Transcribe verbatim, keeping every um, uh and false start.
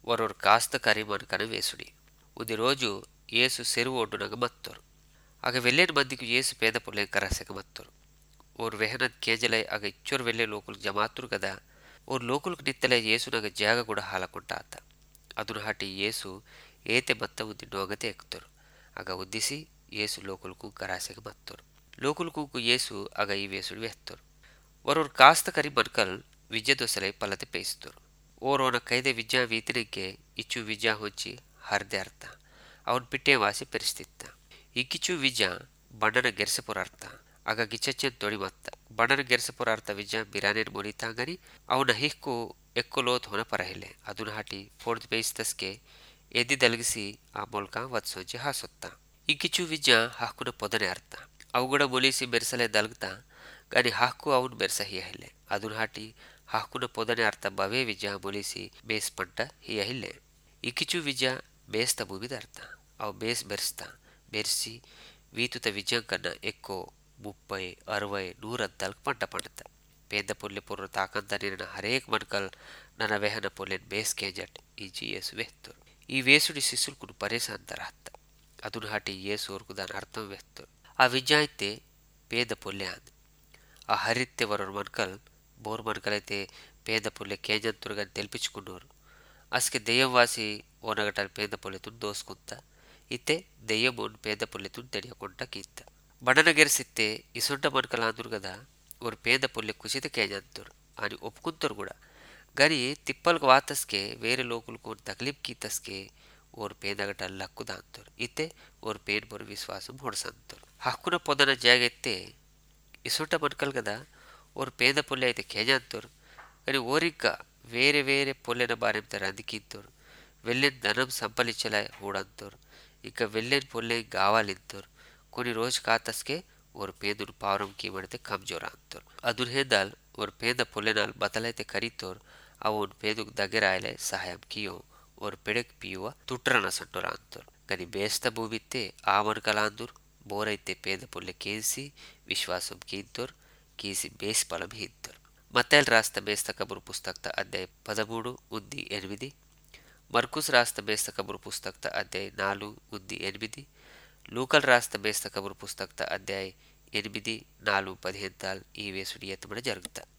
వరొరు కాస్త కరిమనుకన వేసుడి. ఉది రోజు యేసు సెరువు ఒడ్డునగ మత్తొరు. అగ వెళ్ళేని మందికి యేసు పేద పొలేం కరసెగ మత్తొరు. ఓరు వెహనన్ కేజలై అగ ఇచ్చొరు వెళ్ళే లోకులు జమాతురు గదా. ఓరు లోకులకు నిత్తలే యేసునగ ಜಾಗ ಕೂಡ ಹಾಲಕೊಂಡ ಆತ. ಅದುನ ಹಾಟಿ ಯೇಸು ಏತೆ ಮತ್ತ ಉದ್ದಿ ನೋಗತೆ ಎಕ್ತರು. ಅಗ ಉದ್ದಿಸಿ ಯೇಸು ಲೋಕುಲ್ಕು ಕರಾಸೆಗೆ ಮತ್ತರು. ಲೋಕುಲ್ಕೂಕು ಯೇಸು ಅಗ ಈ ವೇಸುಡು ವೆತ್ತರು. ವರೂರು ಕಾಸ್ತ ಕರಿ ಮನ್ಕಲ್ ವಿದ್ಯೆ ದೊಸಲೈ ಪಲತೆ ಪೇಯಿಸ್ತರು. ಓರೋನ ಕೈದೆ ವಿದ್ಯಾ ವೀತಿನಕ್ಕೆ ಇಚ್ಚು ವಿದ್ಯಾ ಹೊಂಚಿ ಹರ್ದೆ ಅರ್ಥ ಅವನ್ ಪಿಟ್ಟೆ ವಾಸಿ ಪರಿಸ್ಥಿತ್ತ. ಇಕ್ಕಿಚ್ಚು ವಿದ್ಯಾ ಬಣ್ಣನ ಗೆರ್ಸಪುರ ಅರ್ಥ ಅಗ ಗಿಚ್ಚಚ್ಚನ್ ತೊಡಿ ಮತ್ತ ಬಣ್ಣನ ಗೆರ್ಸಪುರ ಅರ್ಥ ವಿದ್ಯಾ ಬಿರಾನೇನ್ ಮೊನಿತಾಂಗನಿ ಅವನ ಹಿಕ್ಕು ಎಕ್ಕೊಲೋತ್ ಹೊನ ಪರಹಿಲೆ ಅದುನ ಹಾಟಿ ಫೋಡ್ದು ಬೇಯಿಸ್ತಸ್ಕೆ ಎದ್ದಿ ದಲಗಿಸಿ ಆ ಮೊಲ್ಕ ವತ್ಸೊಂಚಿ ಹಾಸೊತ್ತ. ಇಂಕಿಚ್ಚು ವಿದ್ಯಾ ಹಾಕುನ ಪೊದನೆ ಅರ್ಥ ಅವುಗಡ ಮೊಲಿಸಿ ಬೆರ್ಸಲೆ ದಲ್ಗತ ಗಾನಿ ಹಾಕು ಅವನ್ ಬೆರ್ಸ ಹಿಯಹಿಲ್ಲೆ ಅದುನ ಹಾಟಿ ಹಾಕುನ ಪೊದನೆ ಅರ್ಥ ಬವೇ ವಿದ್ಯಾ ಮೊಲಿಸಿ ಬೇಸ್ ಪಂಟ ಹಿಯಹಿಲ್ಲೆ. ಇಂಕಿಚ್ಚು ವಿದ್ಯಾ ಬೇಸ್ತ ಭೂಮಿದ ಅರ್ಥ ಅವು ಬೇಸ್ ಬೆರ್ಸ್ತ ಬೆರ್ಸಿ ವೀತುತ ವಿದ್ಯಾಂಕನ್ನ ಎಕ್ಕೋ ಮುಪ್ಪೈ ಅರವೈ ನೂರಂತಲ್ಕ ಪಂಟ ಪಂಡತ. ಪೇದ ಪೊಲ್ಲೆ ಪೊರ್ರ ತಾಕಂತ ನಿನ್ನ ಹರೇಕ್ ಮನ್ಕಲ್ ನನ್ನ ವೆಹನ ಪೊಲ್ಲೆನ್ ಬೇಸ್ ಕೇಂಜಟ್ ಇಂಚಿ ಯೇಸು ವೆತ್ತರು. ಈ ವೇಸುಡಿ ಸಿಸುಲ್ಕುನು ಪರೇಸ ಅಂತರ ಹತ್ತ ಅದುನ ಹಾಟಿ ಯೇಸು ಅವ್ರಕು దాని అర్థం వెత్తరు. ఆ విద్య అయితే పేద పొల్లె అంది. ఆ హరిత్తే వరరు మన్కల్ బోర్ మన్కలైతే పేద పొల్లె కేంజంతురుగాని తెల్పించుకున్నారు. అసకి దెయ్యం వాసి ఓనగటాలు పేద పొల్లెతుని దోసుకుంత ఇతే దెయ్యం ఓన్ పేద పొల్లెతుని తెలియకుంట కీత్త. బడన గెరిసిత్తే ఇసొంట మన్కల్ అందరు కదా ఓరు పేద పొల్లె కుసిత కేంజంతురు అని ఒప్పుకుంటారు కూడా. గాని తిప్పలకు వాతస్కే వేరే లోకులకు తక్లీఫ్ కీతస్కే ఓరు పేదగట లక్ಕು ದಾಂತರು ಇತ್ತೆ ಓರ್ ಪೇನ್ ಬರು ವಿಶ್ವಾಸಂ ಹೊಡಸಂತರು. ಹಕ್ಕುನ ಪೊದನ ಜಾಗ ಎತ್ತೆ ಇಸುಂಟ ಮನ್ಕಲ್ ಗದ ಓರ್ ಪೇದ ಪೊಲ್ಲೆ అయితే కేజంతరు కానీ ఓరిక్క వేరే వేరే పొల్లెన బారెంత రందికింతరు. వెళ్ళేన్ ధనం సంపలించలే హూడంతరు. ఇక వెళ్ళేన్ పొల్లె గావాలింతరు. కొన్ని రోజు కాతస్కే ఓర్ పేదును పావురం కీమడితే కమ్జోర అంతరు. అదున్ హేదాల్ ఓర్ పేద పొల్లెనాల్ బతలైతే కరీతోర్ ಅವನ್ ಪೇದುಗ್ ದಗೆರಾಯಲೆ ಸಹಾಯಂ ಕಿಯೋ ಓರ್ ಪೆಡೆಕ್ ಪಿಯುವ ತುಟ್ರನ ಸಂಟೊರ ಅಂತರು. ಗನಿ ಬೇಸ್ತ ಭೂಮಿತ್ತೆ ಆ ಮನ್ಕಲಾಂದುರ್ ಬೋರೈತೆ ಪೇದ ಪೊಲ್ಲೆ ಕೇನ್ಸಿ ವಿಶ್ವಾಸಂ ಕೀಂತೋರ್ కీసి బేస్ పలం హిద్దరు. మత్తైల్ రాస్త బేస్త కబురు పుస్తకత అధ్యాయ పదమూడు ఉంది ఎనిమిది. మర్కుస్ రాస్త బేస్త కబురు పుస్తకత అధ్యాయ నాలుగు ఉంది ఎనిమిది. లూకల్ రాస్త బేస్త కబురు పుస్తకత అధ్యాయ ఎనిమిది నాలుగు పదిహేను తాల్ ఈ వేసుడి ఎత్తమడ జరుగుతా.